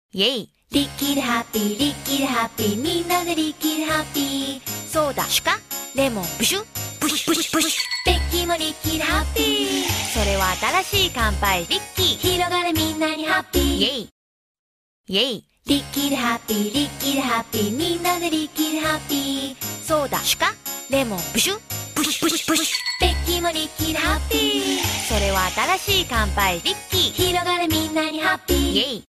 イェイ。 リッキーでハッピー、リッキーでハッピー、みんなでリッキーでハッピー。 そうだ、シュカレモン、ブシュブシュブシュブシュ。 ベッキーもリッキーでハッピー。 それは新しい乾杯、リッキー。 広がれみんなにハッピー。 イェイ。イェイ。 リッキーでハッピー、リッキーでハッピー、みんなでリッキーでハッピー。 そうだ、シュカレモン、ブシュブシュブシュブシュ。 ベッキーもリッキーでハッピー。 それは新しい乾杯、リッキー。 広がれみんなにハッピー。 イェイ。